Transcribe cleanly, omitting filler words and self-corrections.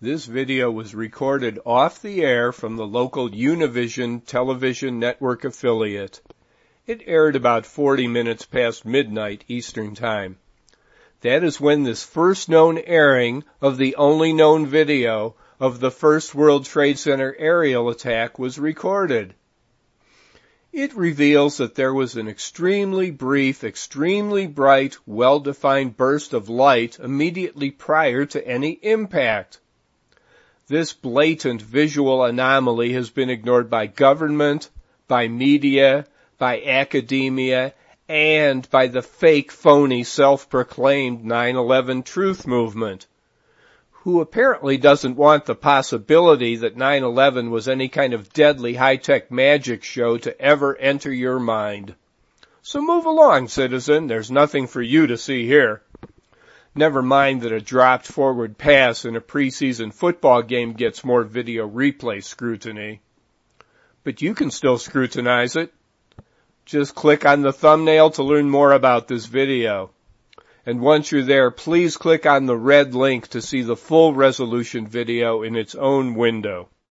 This video was recorded off the air from the local Univision television network affiliate. It aired about 40 minutes past midnight Eastern Time. That is when this first known airing of the only known video of the first World Trade Center aerial attack was recorded. It reveals that there was an extremely brief, extremely bright, well-defined burst of light immediately prior to any impact. This blatant visual anomaly has been ignored by government, by media, by academia, and by the fake, phony, self-proclaimed 9/11 truth movement, who apparently doesn't want the possibility that 9/11 was any kind of deadly high-tech magic show to ever enter your mind. So move along, citizen. There's nothing for you to see here. Never mind that a dropped forward pass in a preseason football game gets more video replay scrutiny. But you can still scrutinize it. Just click on the thumbnail to learn more about this video. And once you're there, please click on the red link to see the full resolution video in its own window.